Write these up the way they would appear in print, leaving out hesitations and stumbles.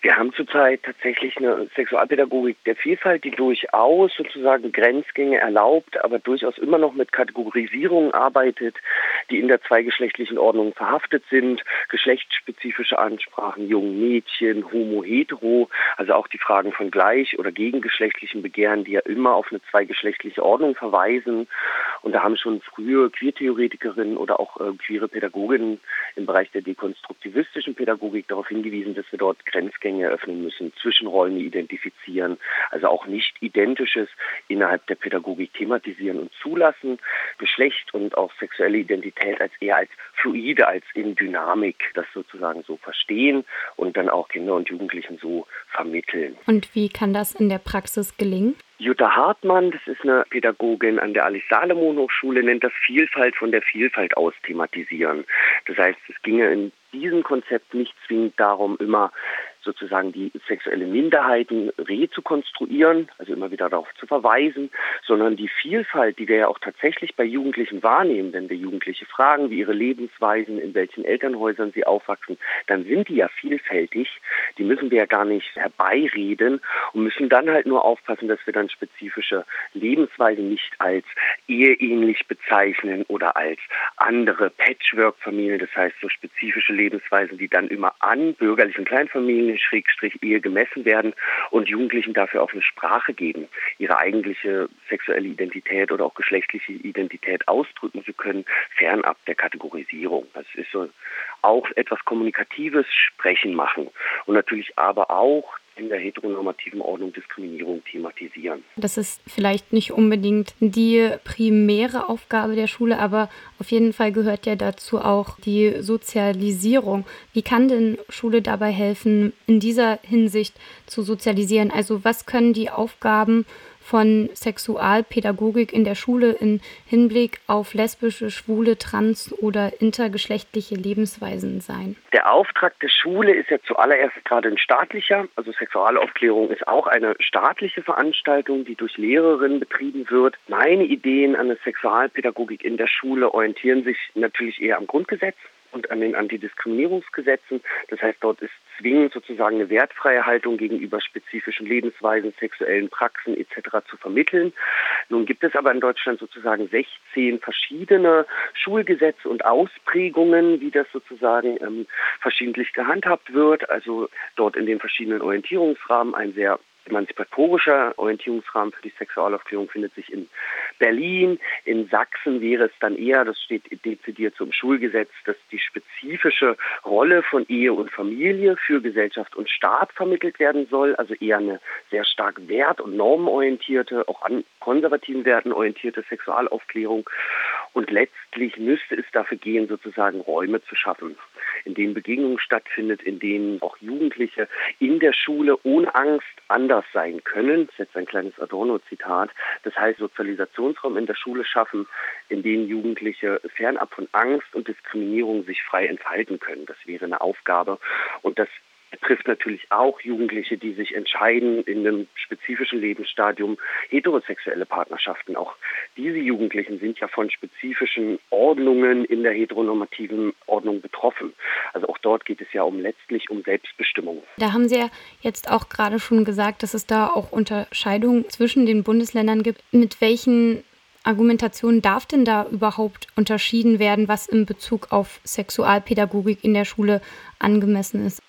Wir haben zurzeit tatsächlich eine Sexualpädagogik der Vielfalt, die durchaus sozusagen Grenzgänge erlaubt, aber durchaus immer noch mit Kategorisierungen arbeitet, die in der zweigeschlechtlichen Ordnung verhaftet sind, geschlechtsspezifische Ansprachen, jungen Mädchen, homo, hetero, also auch die Fragen von gleich- oder gegengeschlechtlichen Begehren, die ja immer auf eine zweigeschlechtliche Ordnung verweisen. Und da haben schon frühe Queertheoretikerinnen oder auch queere Pädagoginnen im Bereich der dekonstruktivistischen Pädagogik darauf hingewiesen, dass wir dort Grenzgänge eröffnen müssen, Zwischenräume identifizieren, also auch nicht Identisches innerhalb der Pädagogik thematisieren und zulassen, Geschlecht und auch sexuelle Identität als eher als fluide, als in Dynamik, das sozusagen so verstehen und dann auch Kinder und Jugendlichen so vermitteln. Und wie kann das in der Praxis gelingen? Jutta Hartmann, das ist eine Pädagogin an der Alice-Salomon-Hochschule, nennt das Vielfalt von der Vielfalt aus thematisieren. Das heißt, es ginge in diesem Konzept nicht zwingend darum, immer sozusagen die sexuelle Minderheiten rezukonstruieren, also immer wieder darauf zu verweisen, sondern die Vielfalt, die wir ja auch tatsächlich bei Jugendlichen wahrnehmen, wenn wir Jugendliche fragen, wie ihre Lebensweisen, in welchen Elternhäusern sie aufwachsen, dann sind die ja vielfältig. Die müssen wir ja gar nicht herbeireden und müssen dann halt nur aufpassen, dass wir dann spezifische Lebensweisen nicht als eheähnlich bezeichnen oder als andere Patchwork-Familien, das heißt so spezifische Lebensweisen, die dann immer an bürgerlichen Kleinfamilien Ehe gemessen werden und Jugendlichen dafür auch eine Sprache geben, ihre eigentliche sexuelle Identität oder auch geschlechtliche Identität ausdrücken zu können, fernab der Kategorisierung. Das ist so auch etwas Kommunikatives, Sprechen machen und natürlich aber auch in der heteronormativen Ordnung Diskriminierung thematisieren. Das ist vielleicht nicht unbedingt die primäre Aufgabe der Schule, aber auf jeden Fall gehört ja dazu auch die Sozialisierung. Wie kann denn Schule dabei helfen, in dieser Hinsicht zu sozialisieren? Also was können die Aufgaben von Sexualpädagogik in der Schule im Hinblick auf lesbische, schwule, trans- oder intergeschlechtliche Lebensweisen sein? Der Auftrag der Schule ist ja zuallererst gerade ein staatlicher, also Sexualaufklärung ist auch eine staatliche Veranstaltung, die durch Lehrerinnen betrieben wird. Meine Ideen an der Sexualpädagogik in der Schule orientieren sich natürlich eher am Grundgesetz und an den Antidiskriminierungsgesetzen. Das heißt, dort ist zwingend sozusagen eine wertfreie Haltung gegenüber spezifischen Lebensweisen, sexuellen Praxen etc. zu vermitteln. Nun gibt es aber in Deutschland sozusagen 16 verschiedene Schulgesetze und Ausprägungen, wie das sozusagen verschiedentlich gehandhabt wird. Also dort in den verschiedenen Orientierungsrahmen ein sehr emanzipatorischer Orientierungsrahmen für die Sexualaufklärung findet sich in Berlin. In Sachsen wäre es dann eher, das steht dezidiert zum Schulgesetz, dass die spezifische Rolle von Ehe und Familie für Gesellschaft und Staat vermittelt werden soll, also eher eine sehr stark wert- und normenorientierte, auch an konservativen Werten orientierte Sexualaufklärung. Und letztlich müsste es dafür gehen, sozusagen Räume zu schaffen, in denen Begegnungen stattfindet, in denen auch Jugendliche in der Schule ohne Angst anders sein können. Das ist jetzt ein kleines Adorno-Zitat. Das heißt, Sozialisationsraum in der Schule schaffen, in denen Jugendliche fernab von Angst und Diskriminierung sich frei entfalten können. Das wäre eine Aufgabe. Und das betrifft natürlich auch Jugendliche, die sich entscheiden, in einem spezifischen Lebensstadium heterosexuelle Partnerschaften. Auch diese Jugendlichen sind ja von spezifischen Ordnungen in der heteronormativen Ordnung betroffen. Also auch dort geht es ja letztlich um Selbstbestimmung. Da haben Sie ja jetzt auch gerade schon gesagt, dass es da auch Unterscheidungen zwischen den Bundesländern gibt. Mit welchen Argumentationen darf denn da überhaupt unterschieden werden, was in Bezug auf Sexualpädagogik in der Schule angemessen ist?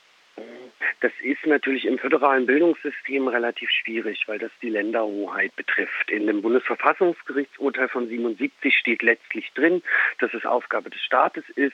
Das ist natürlich im föderalen Bildungssystem relativ schwierig, weil das die Länderhoheit betrifft. In dem Bundesverfassungsgerichtsurteil von 77 steht letztlich drin, dass es Aufgabe des Staates ist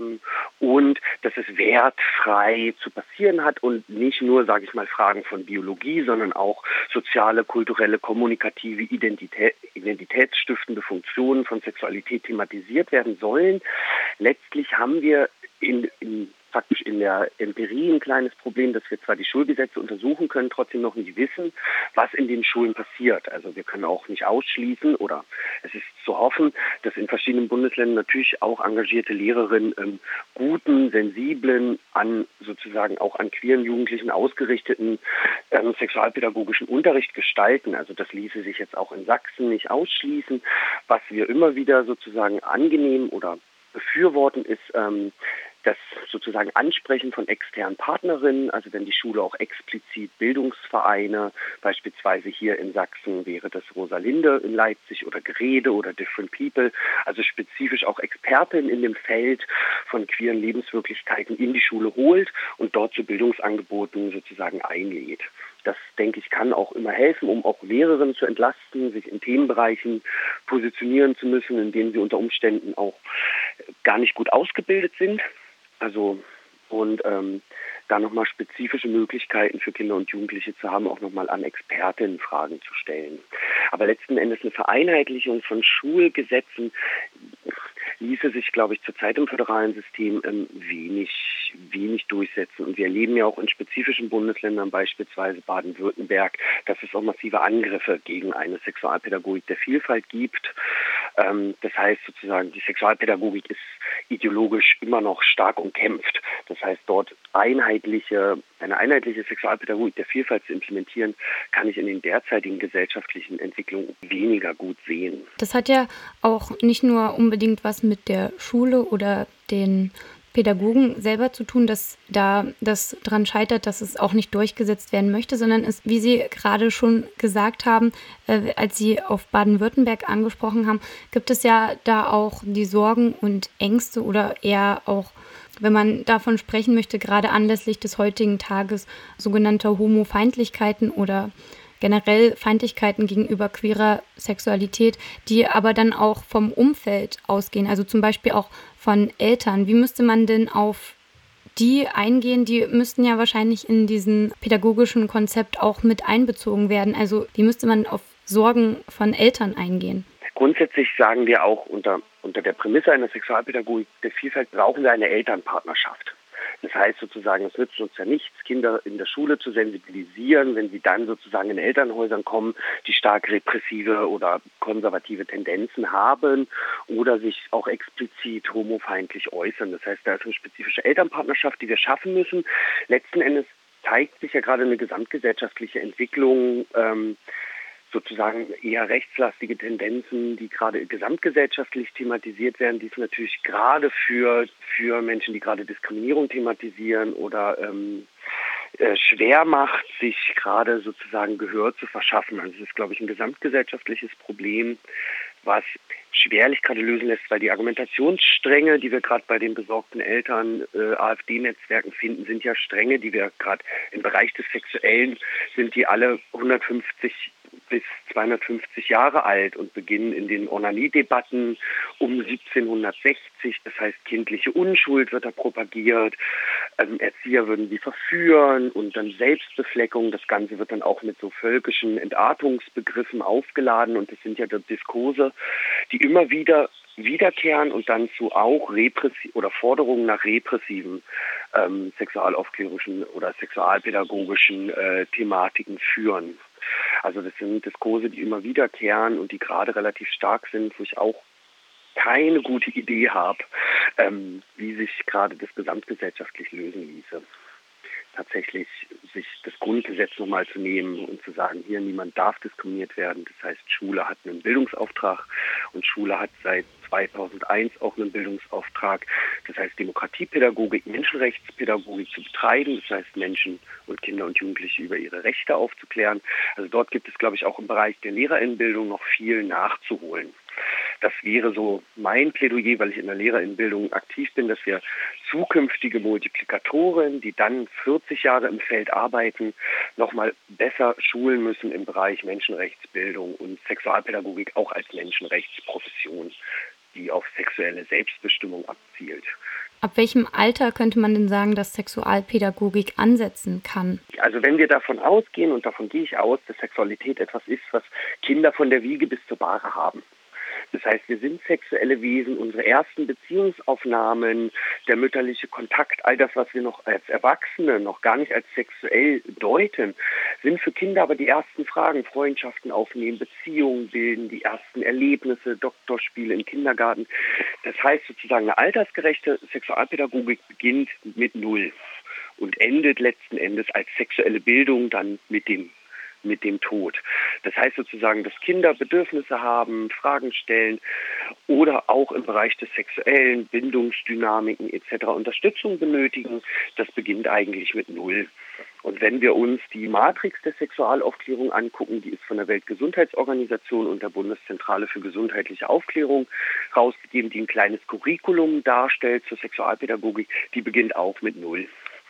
und dass es wertfrei zu passieren hat und nicht nur, sage ich mal, Fragen von Biologie, sondern auch soziale, kulturelle, kommunikative, identitätsstiftende Funktionen von Sexualität thematisiert werden sollen. Letztlich haben wir faktisch in der Empirie ein kleines Problem, dass wir zwar die Schulgesetze untersuchen können, trotzdem noch nicht wissen, was in den Schulen passiert. Also wir können auch nicht ausschließen oder es ist zu hoffen, dass in verschiedenen Bundesländern natürlich auch engagierte Lehrerinnen guten, sensiblen, sozusagen auch an queeren Jugendlichen ausgerichteten sexualpädagogischen Unterricht gestalten. Also das ließe sich jetzt auch in Sachsen nicht ausschließen. Was wir immer wieder sozusagen angenehm oder befürworten ist Das sozusagen Ansprechen von externen Partnerinnen, also wenn die Schule auch explizit Bildungsvereine, beispielsweise hier in Sachsen wäre das Rosalinde in Leipzig oder Gerede oder Different People, also spezifisch auch Expertinnen in dem Feld von queeren Lebenswirklichkeiten in die Schule holt und dort zu Bildungsangeboten sozusagen einlädt. Das, denke ich, kann auch immer helfen, um auch Lehrerinnen zu entlasten, sich in Themenbereichen positionieren zu müssen, in denen sie unter Umständen auch gar nicht gut ausgebildet sind. Also und da nochmal spezifische Möglichkeiten für Kinder und Jugendliche zu haben, auch nochmal an Expertinnen Fragen zu stellen. Aber letzten Endes eine Vereinheitlichung von Schulgesetzen ließe sich, glaube ich, zurzeit im föderalen System wenig durchsetzen. Und wir erleben ja auch in spezifischen Bundesländern, beispielsweise Baden-Württemberg, dass es auch massive Angriffe gegen eine Sexualpädagogik der Vielfalt gibt. Das heißt sozusagen, die Sexualpädagogik ist ideologisch immer noch stark umkämpft. Das heißt, dort eine einheitliche Sexualpädagogik der Vielfalt zu implementieren, kann ich in den derzeitigen gesellschaftlichen Entwicklungen weniger gut sehen. Das hat ja auch nicht nur unbedingt was mit der Schule oder den Pädagogen selber zu tun, dass da das dran scheitert, dass es auch nicht durchgesetzt werden möchte, sondern es, wie Sie gerade schon gesagt haben, als Sie auf Baden-Württemberg angesprochen haben, gibt es ja da auch die Sorgen und Ängste oder eher auch, wenn man davon sprechen möchte, gerade anlässlich des heutigen Tages sogenannter Homofeindlichkeiten oder generell Feindlichkeiten gegenüber queerer Sexualität, die aber dann auch vom Umfeld ausgehen, also zum Beispiel auch von Eltern. Wie müsste man denn auf die eingehen? Die müssten ja wahrscheinlich in diesen pädagogischen Konzept auch mit einbezogen werden. Also wie müsste man auf Sorgen von Eltern eingehen? Grundsätzlich sagen wir auch unter der Prämisse einer Sexualpädagogik der Vielfalt brauchen wir eine Elternpartnerschaft. Das heißt sozusagen, es nützt uns ja nichts, Kinder in der Schule zu sensibilisieren, wenn sie dann sozusagen in Elternhäusern kommen, die stark repressive oder konservative Tendenzen haben oder sich auch explizit homofeindlich äußern. Das heißt, da ist eine spezifische Elternpartnerschaft, die wir schaffen müssen. Letzten Endes zeigt sich ja gerade eine gesamtgesellschaftliche Entwicklung, sozusagen eher rechtslastige Tendenzen, die gerade gesamtgesellschaftlich thematisiert werden, die es natürlich gerade für Menschen, die gerade Diskriminierung thematisieren oder schwer macht, sich gerade sozusagen Gehör zu verschaffen. Also es ist, glaube ich, ein gesamtgesellschaftliches Problem, was schwerlich gerade lösen lässt, weil die Argumentationsstränge, die wir gerade bei den besorgten Eltern, AfD-Netzwerken finden, sind ja Stränge, die wir gerade im Bereich des Sexuellen, sind die alle 150 bis 250 Jahre alt und beginnen in den Onanie-Debatten um 1760. Das heißt, kindliche Unschuld wird da propagiert, Erzieher würden sie verführen und dann Selbstbefleckung. Das Ganze wird dann auch mit so völkischen Entartungsbegriffen aufgeladen und das sind ja Diskurse, die immer wieder wiederkehren und dann zu auch Forderungen nach repressiven sexualaufklärischen oder sexualpädagogischen Thematiken führen. Also das sind Diskurse, die immer wiederkehren und die gerade relativ stark sind, wo ich auch keine gute Idee habe, wie sich gerade das gesamtgesellschaftlich lösen ließe. Tatsächlich sich das Grundgesetz nochmal zu nehmen und zu sagen, hier niemand darf diskriminiert werden. Das heißt, Schule hat einen Bildungsauftrag und Schule hat seit 2001 auch einen Bildungsauftrag. Das heißt, Demokratiepädagogik, Menschenrechtspädagogik zu betreiben. Das heißt, Menschen und Kinder und Jugendliche über ihre Rechte aufzuklären. Also dort gibt es, glaube ich, auch im Bereich der Lehrerinnenbildung noch viel nachzuholen. Das wäre so mein Plädoyer, weil ich in der Lehrerinnenbildung aktiv bin, dass wir zukünftige Multiplikatoren, die dann 40 Jahre im Feld arbeiten, nochmal besser schulen müssen im Bereich Menschenrechtsbildung und Sexualpädagogik auch als Menschenrechtsprofession, die auf sexuelle Selbstbestimmung abzielt. Ab welchem Alter könnte man denn sagen, dass Sexualpädagogik ansetzen kann? Also wenn wir davon ausgehen, und davon gehe ich aus, dass Sexualität etwas ist, was Kinder von der Wiege bis zur Bahre haben. Das heißt, wir sind sexuelle Wesen, unsere ersten Beziehungsaufnahmen, der mütterliche Kontakt, all das, was wir noch als Erwachsene noch gar nicht als sexuell deuten, sind für Kinder aber die ersten Fragen. Freundschaften aufnehmen, Beziehungen bilden, die ersten Erlebnisse, Doktorspiele im Kindergarten. Das heißt sozusagen, eine altersgerechte Sexualpädagogik beginnt mit 0 und endet letzten Endes als sexuelle Bildung dann mit dem mit dem Tod. Das heißt sozusagen, dass Kinder Bedürfnisse haben, Fragen stellen oder auch im Bereich des Sexuellen, Bindungsdynamiken etc. Unterstützung benötigen. Das beginnt eigentlich mit 0. Und wenn wir uns die Matrix der Sexualaufklärung angucken, die ist von der Weltgesundheitsorganisation und der Bundeszentrale für gesundheitliche Aufklärung rausgegeben, die ein kleines Curriculum darstellt zur Sexualpädagogik, die beginnt auch mit 0.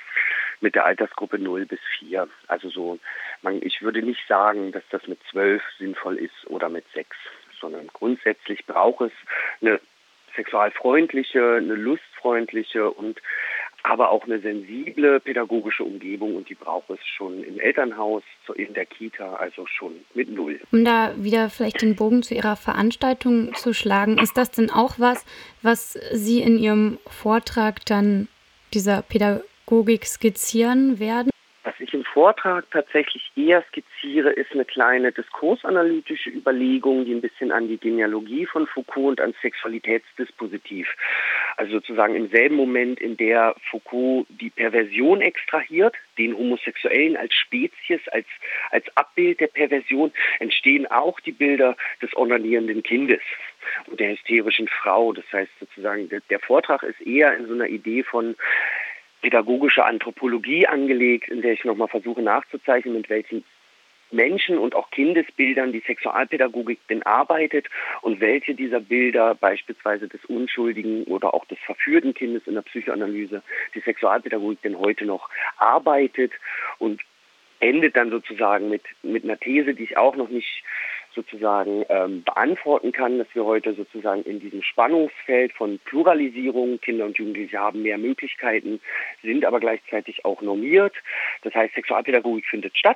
Mit der Altersgruppe 0 bis 4. Also so, ich würde nicht sagen, dass das mit 12 sinnvoll ist oder mit 6, sondern grundsätzlich braucht es eine sexualfreundliche, eine lustfreundliche und aber auch eine sensible pädagogische Umgebung, und die braucht es schon im Elternhaus, in der Kita, also schon mit 0. Um da wieder vielleicht den Bogen zu Ihrer Veranstaltung zu schlagen, ist das denn auch was Sie in Ihrem Vortrag dann dieser Pädagogik skizzieren werden? Was ich im Vortrag tatsächlich eher skizziere, ist eine kleine diskursanalytische Überlegung, die ein bisschen an die Genealogie von Foucault und an Sexualitätsdispositiv. Also sozusagen im selben Moment, in der Foucault die Perversion extrahiert, den Homosexuellen als Spezies, als Abbild der Perversion, entstehen auch die Bilder des onanierenden Kindes und der hysterischen Frau. Das heißt sozusagen, der Vortrag ist eher in so einer Idee von pädagogische Anthropologie angelegt, in der ich nochmal versuche nachzuzeichnen, mit welchen Menschen und auch Kindesbildern die Sexualpädagogik denn arbeitet und welche dieser Bilder, beispielsweise des unschuldigen oder auch des verführten Kindes in der Psychoanalyse, die Sexualpädagogik denn heute noch arbeitet, und endet dann sozusagen mit einer These, die ich auch noch nicht sozusagen beantworten kann, dass wir heute sozusagen in diesem Spannungsfeld von Pluralisierung, Kinder und Jugendliche haben mehr Möglichkeiten, sind aber gleichzeitig auch normiert. Das heißt, Sexualpädagogik findet statt.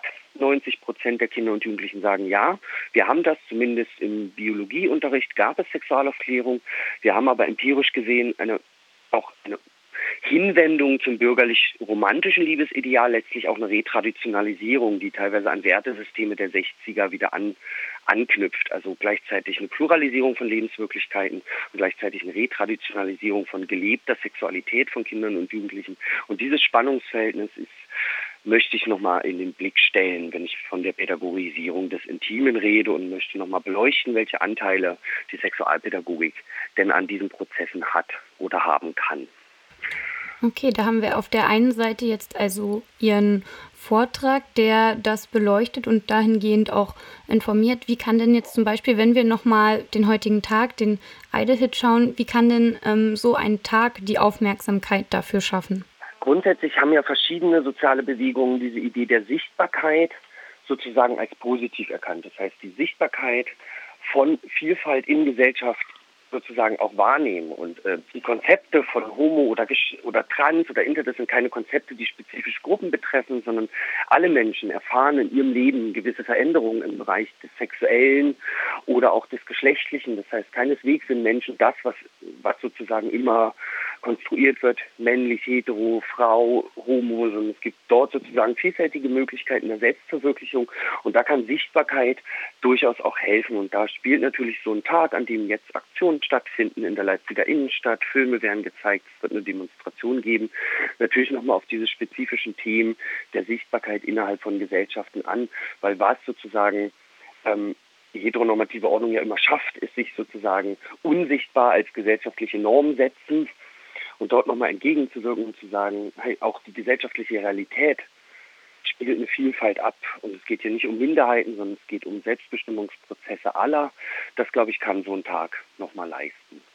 90% der Kinder und Jugendlichen sagen ja. Wir haben das, zumindest im Biologieunterricht gab es Sexualaufklärung. Wir haben aber empirisch gesehen eine Hinwendung zum bürgerlich-romantischen Liebesideal, letztlich auch eine Retraditionalisierung, die teilweise an Wertesysteme der 60er wieder anknüpft. Also gleichzeitig eine Pluralisierung von Lebenswirklichkeiten und gleichzeitig eine Retraditionalisierung von gelebter Sexualität von Kindern und Jugendlichen. Und dieses Spannungsverhältnis möchte ich nochmal in den Blick stellen, wenn ich von der Pädagogisierung des Intimen rede, und möchte nochmal beleuchten, welche Anteile die Sexualpädagogik denn an diesen Prozessen hat oder haben kann. Okay, da haben wir auf der einen Seite jetzt also Ihren Vortrag, der das beleuchtet und dahingehend auch informiert. Wie kann denn jetzt zum Beispiel, wenn wir nochmal den heutigen Tag, den Idle-Hit schauen, wie kann denn so ein Tag die Aufmerksamkeit dafür schaffen? Grundsätzlich haben ja verschiedene soziale Bewegungen diese Idee der Sichtbarkeit sozusagen als positiv erkannt. Das heißt, die Sichtbarkeit von Vielfalt in Gesellschaft sozusagen auch wahrnehmen. Und die Konzepte von Homo oder Trans oder Inter, das sind keine Konzepte, die spezifisch Gruppen betreffen, sondern alle Menschen erfahren in ihrem Leben gewisse Veränderungen im Bereich des Sexuellen oder auch des Geschlechtlichen. Das heißt, keineswegs sind Menschen das, was sozusagen immer konstruiert wird, männlich, hetero, Frau, homo, sondern es gibt dort sozusagen vielfältige Möglichkeiten der Selbstverwirklichung, und da kann Sichtbarkeit durchaus auch helfen. Und da spielt natürlich so ein Tag, an dem jetzt Aktionen stattfinden in der Leipziger Innenstadt, Filme werden gezeigt, es wird eine Demonstration geben, natürlich nochmal auf diese spezifischen Themen der Sichtbarkeit innerhalb von Gesellschaften an, weil was sozusagen die heteronormative Ordnung ja immer schafft, ist sich sozusagen unsichtbar als gesellschaftliche Norm setzen und dort nochmal entgegenzuwirken und zu sagen, hey, auch die gesellschaftliche Realität spiegelt eine Vielfalt ab. Und es geht hier nicht um Minderheiten, sondern es geht um Selbstbestimmungsprozesse aller. Das, glaube ich, kann so ein Tag nochmal leisten.